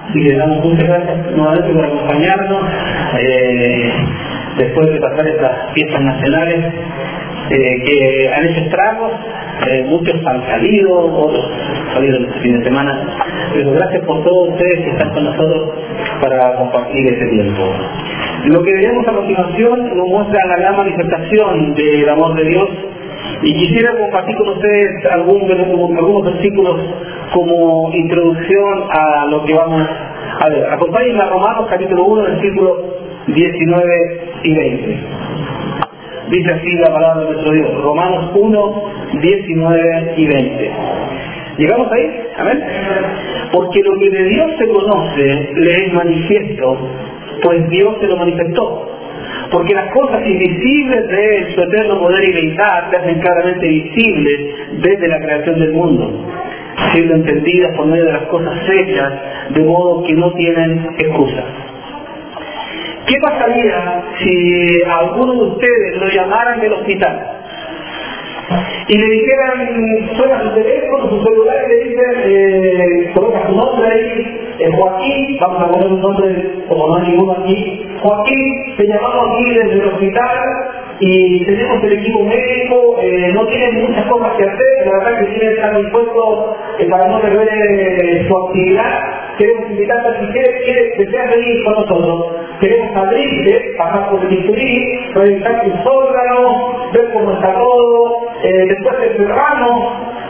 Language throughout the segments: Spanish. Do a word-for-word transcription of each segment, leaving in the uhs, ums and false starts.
Así que damos muchas gracias nuevamente por acompañarnos eh, después de pasar estas fiestas nacionales eh, que han hecho estragos. Eh, muchos han salido, otros han salido el fin de semana, pero gracias por todos ustedes que están con nosotros para compartir ese tiempo. Lo que veremos a continuación nos muestra la gran manifestación del amor de Dios, y quisiera compartir con ustedes algún, algunos versículos como introducción a lo que vamos a ver. Acompáñenme a Romanos capítulo uno, versículos diecinueve y veinte. Dice así la palabra de nuestro Dios, Romanos uno, diecinueve y veinte. ¿Llegamos ahí? Amén. Porque lo que de Dios se conoce le es manifiesto, pues Dios se lo manifestó. Porque las cosas invisibles de Él, su eterno poder y deidad, se hacen claramente visibles desde la creación del mundo, siendo entendidas por medio de las cosas hechas, de modo que no tienen excusa. ¿Qué pasaría si a alguno de ustedes lo llamaran del hospital y le dijeran, suena su teléfono, su celular, y le dicen, eh, coloca su nombre ahí, eh, Joaquín, vamos a poner un nombre como no hay ninguno aquí, Joaquín, te llamamos aquí desde el hospital y tenemos el equipo médico, eh, no tienen muchas cosas que hacer, la verdad que quieren estar dispuestos eh, para no perder eh, su actividad. Queremos invitarte, si quieres, quieres que seas venir con nosotros. Queremos abrirte, pasar por el bisturí, revisar tus órganos, ver cómo está todo, eh, después te cerramos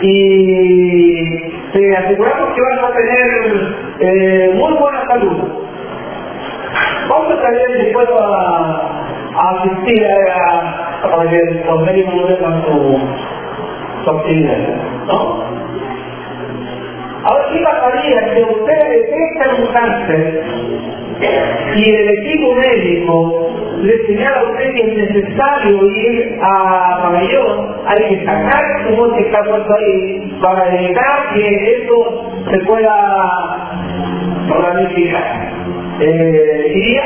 y te aseguramos que vas a tener eh, muy buena salud. Vamos a estar dispuestos a, a asistir a, a, para que los médicos no vean su, su actividad, ¿no? Ahora, ¿qué pasaría si ustedes detectan un cáncer y el equipo médico le señala a usted que es necesario ir a pabellón? Hay que sacar su voz que está puesto ahí para evitar que eso se pueda ramificar. Eh, ¿Iría?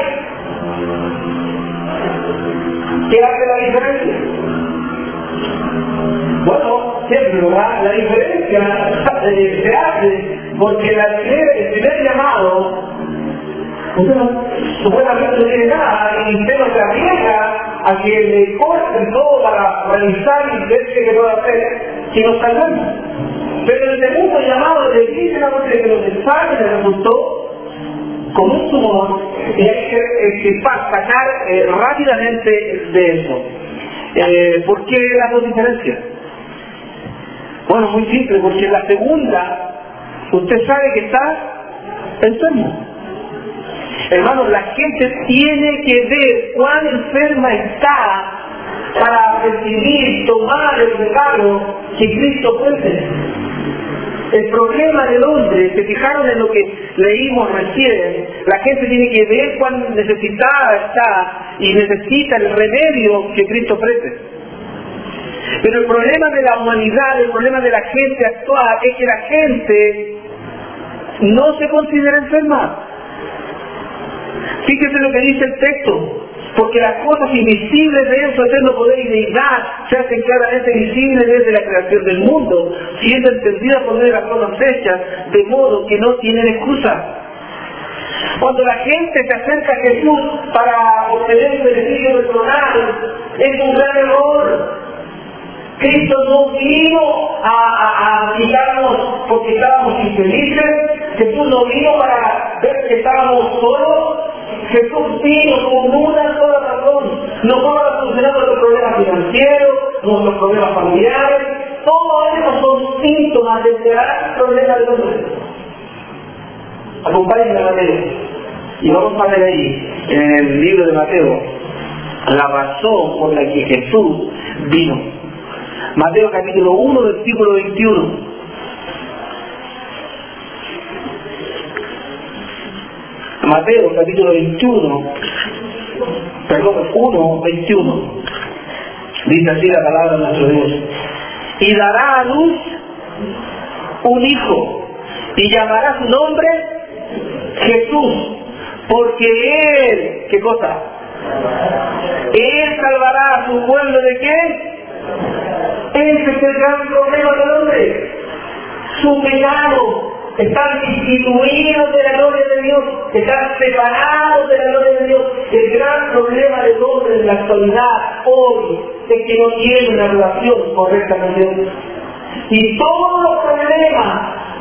¿Qué hace la diferencia? Bueno, siempre, ¿verdad? La diferencia eh, se hace porque la primer, el primer llamado, usted no, supuestamente no tiene nada y usted no se arriesga a que le corten todo para realizar y ver qué puede hacer, sino salvamos. Pero el segundo llamado le dice la muerte que los exámenes le resultó con un tumor y hay que extirpar, sacar eh, rápidamente de eso. Eh, ¿Por qué las dos diferencias? Bueno, muy simple, porque en la segunda usted sabe que está enfermo. Hermanos, la gente tiene que ver cuán enferma está para recibir, tomar el regalo que Cristo ofrece. El problema del hombre, se fijaron en lo que leímos recién, la gente tiene que ver cuán necesitada está y necesita el remedio que Cristo ofrece. Pero el problema de la humanidad, el problema de la gente actual es que la gente no se considera enferma. Fíjese lo que dice el texto, porque las cosas invisibles de su eterno poder y deidad se hacen claramente visibles desde la creación del mundo, siendo entendidas por medio de las cosas hechas, de modo que no tienen excusa. Cuando la gente se acerca a Jesús para obtener un beneficio personal, es un gran error. Cristo no vino a, a, a quitarnos porque estábamos infelices. Jesús no vino para ver que estábamos solos. Jesús vino con una sola razón, no para solucionar nuestros problemas financieros, nuestros problemas familiares. Todo eso son síntomas del gran problema del hombre. Acompáñenme a Mateo y vamos a ver ahí en el libro de Mateo la razón por la que Jesús vino. Mateo capítulo uno, versículo veintiuno. Mateo capítulo veintiuno, perdón, uno, veintiuno. Dice así la palabra de nuestro Dios. Y dará a luz un hijo, y llamará su nombre Jesús, porque Él, ¿qué cosa? Él salvará a su pueblo ¿de qué? Ese es el gran problema del hombre. Su pecado, están destituidos de la gloria de Dios, están separados de la gloria de Dios. El gran problema del hombre en la actualidad, hoy, es que no tiene una relación correcta con Dios. Y todos los problemas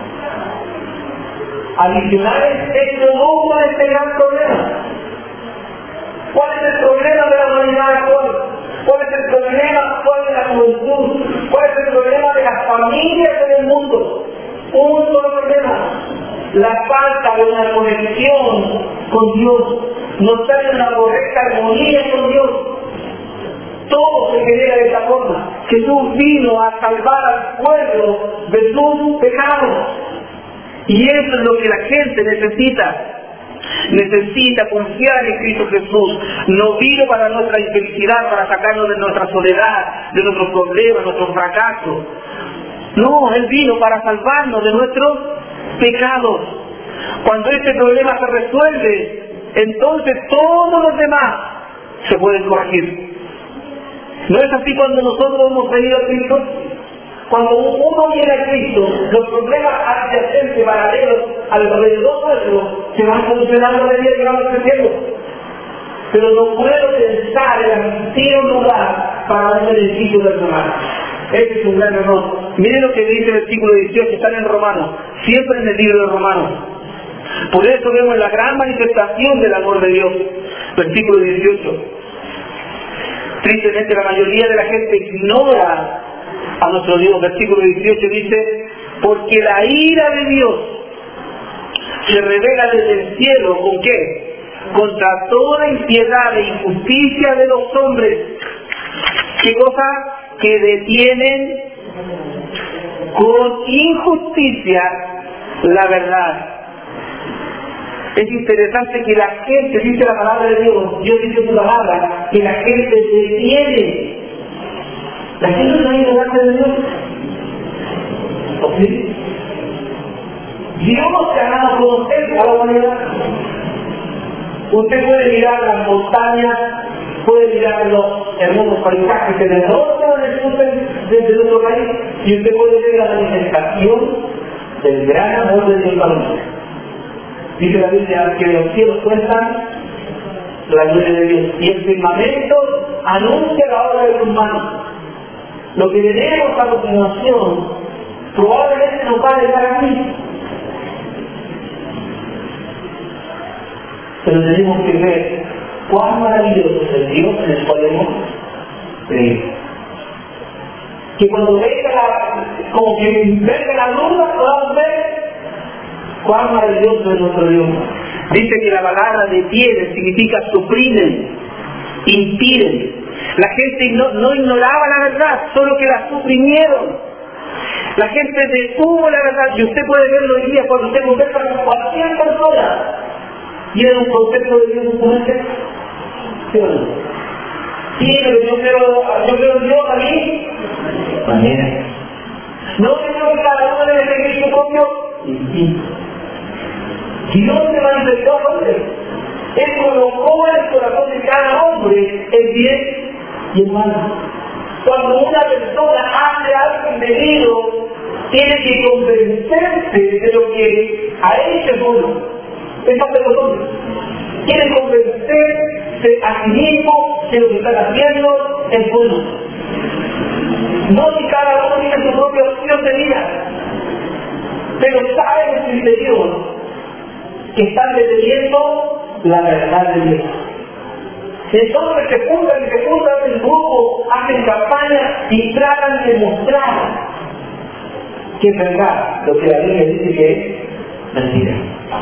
adicionales es producto de este gran problema. ¿Cuál es el problema de la humanidad actual? ¿Cuál es el problema actual de la juventud? ¿Cuál es el problema de las familias en el mundo? Un solo problema: la falta de una conexión con Dios. No está en una correcta armonía con Dios. Todo se genera de esta forma. Jesús vino a salvar al pueblo de sus pecados. Y eso es lo que la gente necesita. Necesita confiar en Cristo Jesús. No vino para nuestra infelicidad, para sacarnos de nuestra soledad, de nuestros problemas, nuestros fracasos. No, Él vino para salvarnos de nuestros pecados. Cuando este problema se resuelve, entonces todos los demás se pueden corregir. ¿No es así cuando nosotros hemos venido a Cristo? Cuando uno viene a Cristo, los problemas adyacentes, paralelos, alrededor nuestro, se van solucionando a medida que vamos creciendo. Pero no puedo pensar en asistir a un lugar para un beneficio personal. Ese es un gran error. Miren lo que dice el versículo dieciocho, están en Romanos, siempre en el libro de Romanos. Por eso vemos la gran manifestación del amor de Dios. Versículo dieciocho. Tristemente la mayoría de la gente ignora a nuestro Dios. Versículo dieciocho dice: porque la ira de Dios se revela desde el cielo, ¿con qué? Contra toda impiedad e injusticia de los hombres. ¿Qué cosa? Que detienen con injusticia la verdad. Es interesante que la gente, dice la palabra de Dios, Dios dice su palabra, que la gente detiene. La gente no hay delante de Dios. ¿O sí? Dios se ha dado a conocer a la humanidad. Usted puede mirar las montañas, puede mirar los hermosos paisajes en el norte o en el sur desde nuestro país, y usted puede ver la manifestación del gran amor de Dios para nosotros. Dice la Biblia que los cielos cuentan la gloria de Dios y el firmamento anuncia la obra de sus manos. Lo que veremos a continuación probablemente nos va a dejar aquí. Pero tenemos que ver cuán maravilloso es el Dios en el cual hemos creído. Que cuando venga la, como que venga la duda, podamos ver cuán maravilloso es nuestro Dios. Dice que la palabra detiene significa suprimen, impiden. La gente no, no ignoraba la verdad, solo que la suprimieron. La gente detuvo la verdad, y usted puede verlo hoy día cuando usted conversa con cualquier persona. ¿Tiene un concepto de Dios en su mente? ¿Sí o no? Sí, pero yo creo, yo creo en Dios a mí. Manera. ¿No creo que cada uno debe seguir su propio instinto? Dios se manifestó a hombre. Él colocó en el corazón de cada hombre el bien y el mal. Cuando una persona hace algo indebido, tiene que convencerse de lo que ha hecho el mundo. Esa persona quiere convencerse a sí mismo de lo que está haciendo el mundo. No si cada uno tiene su propia opción de vida, pero sabe en su interior que están deteniendo la verdad de Dios. Entonces se juntan y se juntan en grupo, hacen campaña y tratan de mostrar que es verdad lo que la Biblia dice que es mentira.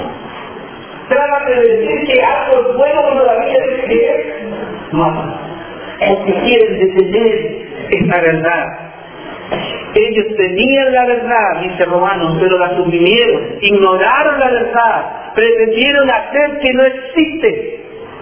Tratan de decir que algo es bueno cuando la Biblia dice que es malo. Porque quieren detener esta verdad. Ellos tenían la verdad, dice Romanos, pero la suprimieron, ignoraron la verdad, pretendieron hacer que no existe.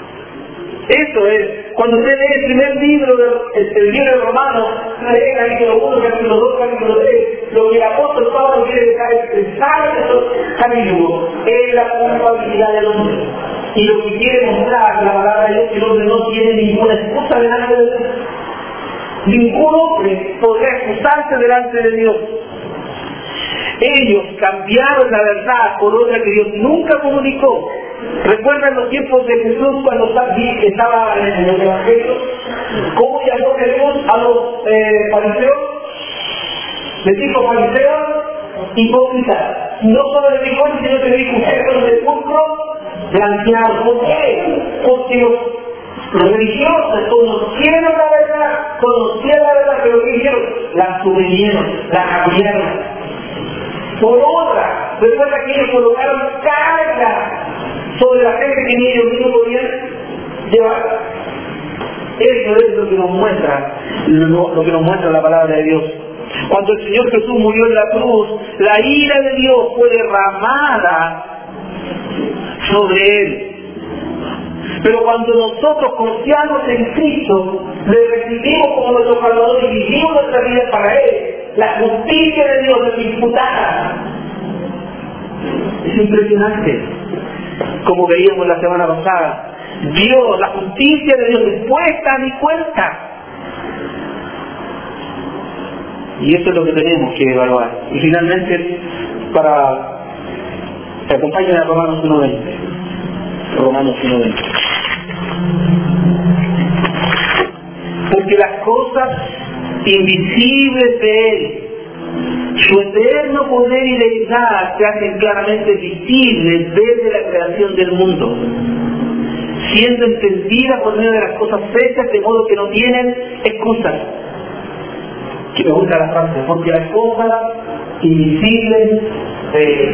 Eso es, cuando usted lee el primer libro, el, el libro de Romanos, lee capítulo uno, capítulo dos, capítulo tres, lo que el apóstol Pablo quiere dejar expresar en esos capítulos es la culpabilidad del hombre. Y lo que quiere mostrar la palabra de Dios es que el hombre no tiene ninguna excusa delante de Dios. Ningún hombre podrá excusarse delante de Dios. Ellos cambiaron la verdad por otra que Dios nunca comunicó. ¿Recuerdan los tiempos de Jesús cuando estaba en el Evangelio? ¿Cómo llamó Jesús a los eh, fariseos? Les dijo fariseos hipócritas. No solo les dijo, sino que les dijo, ustedes son de sepulcro blanqueados. ¿Por qué? Porque los, los religiosos conocieron la verdad, conocían la verdad, pero ¿qué hicieron? La suprimieron, la cambiaron por otra. Recuerda que ellos colocaron carga sobre la gente que ni ellos mismos podían llevar. Eso es lo que nos muestra, lo, lo que nos muestra la palabra de Dios. Cuando el Señor Jesús murió en la cruz, la ira de Dios fue derramada sobre Él. Pero cuando nosotros confiamos en Cristo, le recibimos como nuestro Salvador y vivimos nuestra vida para Él, la justicia de Dios es imputada. Es impresionante. Como veíamos la semana pasada, Dios, la justicia de Dios es puesta a mi cuenta. Y eso es lo que tenemos que evaluar. Y finalmente, para que acompañen a Romanos uno veinte. Romanos uno veinte. Porque las cosas invisibles de Él, su eterno poder y deidad, se hacen claramente visibles desde la creación del mundo, siendo entendidas por medio de las cosas hechas, de modo que no tienen excusas. Que me gusta la frase, porque las cosas invisibles de Él.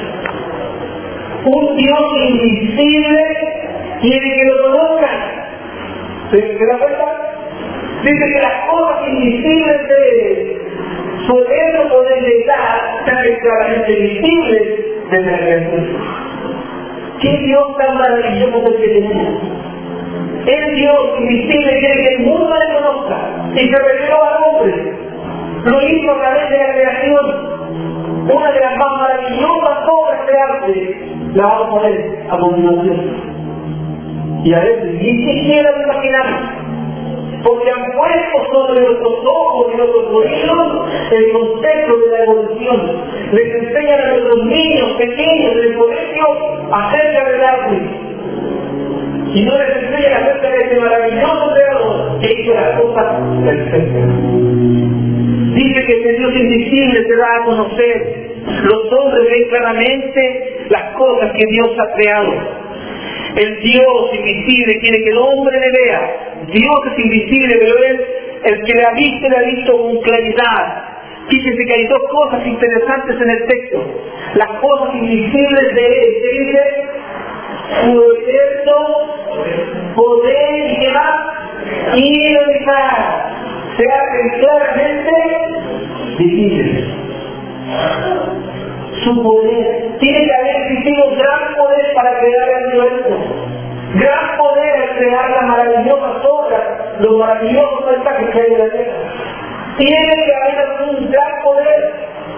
Un Dios invisible quiere que lo conozcan. ¿Se da cuenta? Dice que las cosas invisibles de Él, su eterno poder de edad, se hacen claramente visibles desde la creación. ¿Qué Dios tan maravilloso es el que tenemos? El Dios invisible quiere que el mundo le conozca y se reveló al hombre. Lo hizo a través de la creación. Una de las más maravillosas obras de arte la vamos a poner a continuación. Y a veces ni siquiera lo imaginamos, porque han puesto sobre nuestros ojos y nuestros oídos el concepto de la evolución. Les enseñan a nuestros niños pequeños en el colegio acerca del arte. Y no les enseñan acerca de este maravilloso creador que hizo las cosas perfectas. Dice que este Dios invisible se da a conocer. Los hombres ven claramente las cosas que Dios ha creado. El Dios invisible quiere que el hombre le vea. Dios es invisible, pero Él, el que le ha visto, le ha visto con claridad. Fíjense que hay dos cosas interesantes en el texto. Las cosas invisibles de Él, ¿qué dice? Su eterno poder y qué más, y dejar se hacen claramente visibles. Su poder, tiene que haber existido gran poder para crear el universo, gran poder al crear las maravillosas obras, los maravillosos mensajes que hay en la tierra. Tiene que haber un gran poder.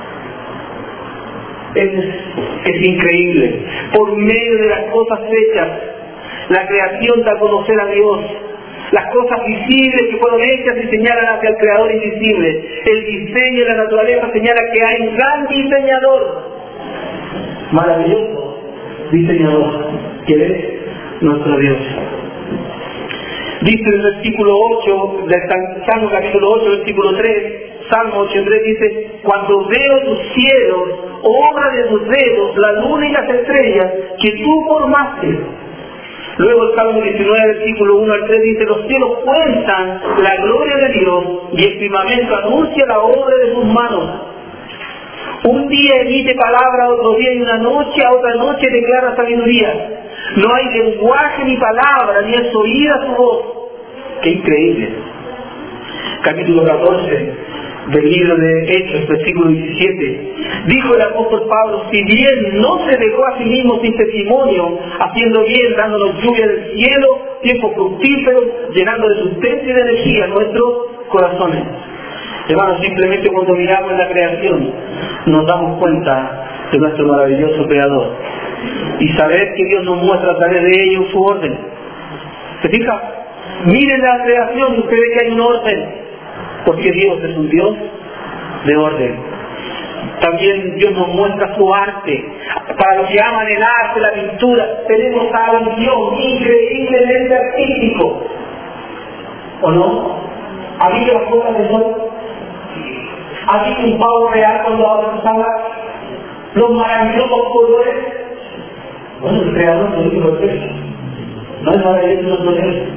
Es, es increíble. Por medio de las cosas hechas, la creación da a conocer a Dios. Las cosas visibles que fueron hechas y señalan hacia el Creador invisible. El diseño de la naturaleza señala que hay un gran diseñador. Maravilloso diseñador, que es nuestro Dios. Dice el versículo ocho, del Salmo capítulo ocho, versículo tres, Salmo ocho tres dice: cuando veo tus cielos, obra de tus dedos, la luna y las estrellas que tú formaste. Luego el Salmo diecinueve, versículo uno al tres dice: los cielos cuentan la gloria de Dios y el firmamento anuncia la obra de sus manos. Un día emite palabra, otro día y una noche, a otra noche declara sabiduría. No hay lenguaje ni palabra, ni es oída su voz. ¡Qué increíble! Capítulo catorce del libro de Hechos, versículo diecisiete. Dijo el apóstol Pablo: si bien no se dejó a sí mismo sin testimonio, haciendo bien, dándonos lluvia del cielo, tiempo fructífero, llenando de sustento y de energía nuestros corazones. Hermanos, simplemente cuando miramos en la creación, nos damos cuenta de nuestro maravilloso Creador. Y saber que Dios nos muestra a través de ello su orden. ¿Se fija? Miren la creación y usted ve que hay un orden. Porque Dios es un Dios de orden. También Dios nos muestra su arte. Para los que aman el arte, la pintura, tenemos a un Dios increíblemente artístico. ¿O no? ¿Ha visto las cosas del sol? ¿Ha visto un pavo real cuando abre su sala? Los maravillosos colores. Bueno, el creador lo dijo perfecto. No es maravilloso, no es eso.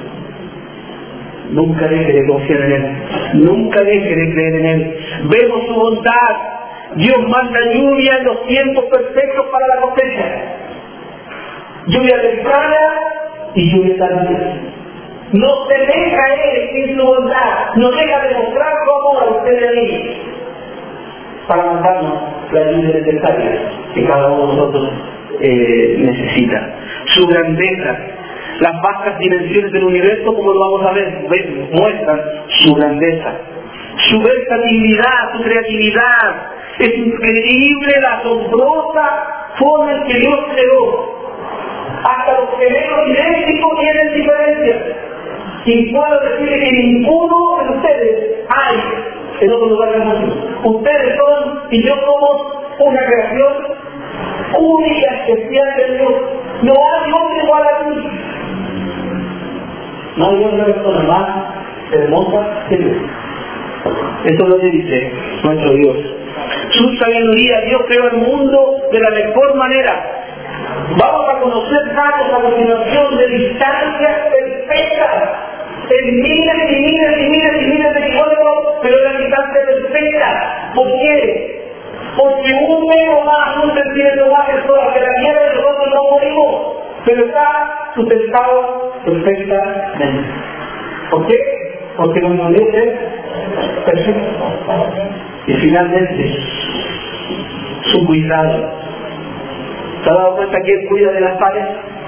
Nunca deje de confiar en Él. Nunca deje de creer en Él. Vemos su bondad. Dios manda lluvia en los tiempos perfectos para la cosecha. Lluvia temprana y lluvia tardía. No se deja Él en su bondad. No deja de mostrar su amor a usted y a mí. Para mandarnos la lluvia necesaria que cada uno de nosotros eh, necesita. Su grandeza. Las vastas dimensiones del universo, como lo vamos a ver, muestran su grandeza. Su versatilidad, su creatividad. Es increíble la asombrosa forma en que Dios creó. Hasta los gemelos idénticos tienen diferencias. Y puedo decirle que ninguno de ustedes hay en otro lugar del mundo. Ustedes son y yo somos una creación única, especial de Dios. No hay otro igual a ti. No hay otra persona más hermosa que Dios. Eso es lo que dice nuestro Dios. Su sabiduría, Dios creó el mundo de la mejor manera. Vamos a conocer datos a continuación de distancias perfectas, en miles y miles y miles y miles de kilómetros, pero en distancia perfecta. ¿Por qué? Porque un metro más, un centímetro más es toda que la tierra y nosotros no morimos, pero está sustentado perfectamente. ¿Por qué? Porque nuestro Dios es perfecto. Y finalmente, su cuidado. ¿Se ha dado cuenta que Él cuida de las aves?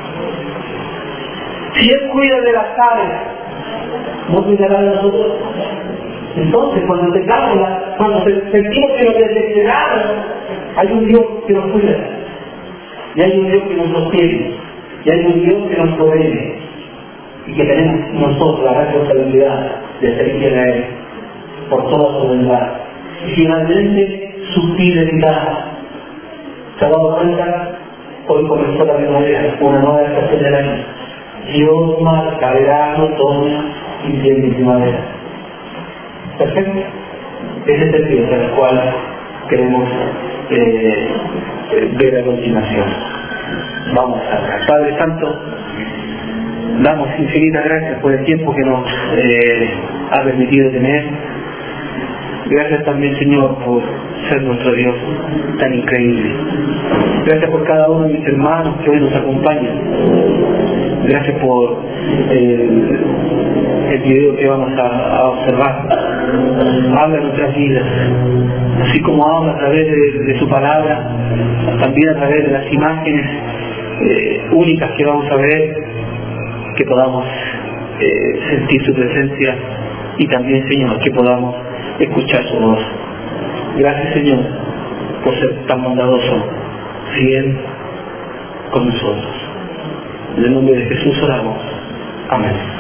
Si Él cuida de las aves, ¿no cuidará de nosotros? Entonces, cuando tengamos la, cuando sentimos que nos desesperamos, hay un Dios que nos cuida. Y hay un Dios que nos sostiene. Y hay un Dios que nos provee. Y que tenemos nosotros la responsabilidad de servir a Él por toda su bondad. Y finalmente, su fidelidad. ¿Se ha dado cuenta? Hoy comenzó la primavera, una nueva estación del año. Dios marca verano, otoño, invierno y primavera. Perfecto. Ese es el Dios al cual queremos eh, ver a continuación. Vamos a orar. Padre Santo, damos infinitas gracias por el tiempo que nos eh, ha permitido tener. Gracias también, Señor, por ser nuestro Dios tan increíble. Gracias por cada uno de mis hermanos que hoy nos acompañan. Gracias por el, el video que vamos a, a observar. Habla nuestras vidas, así como habla a través de, de su palabra, también a través de las imágenes eh, únicas que vamos a ver, que podamos eh, sentir su presencia y también, Señor, que podamos escuchar su voz. Gracias, Señor, por ser tan bondadoso, fiel con nosotros. En el nombre de Jesús oramos. Amén.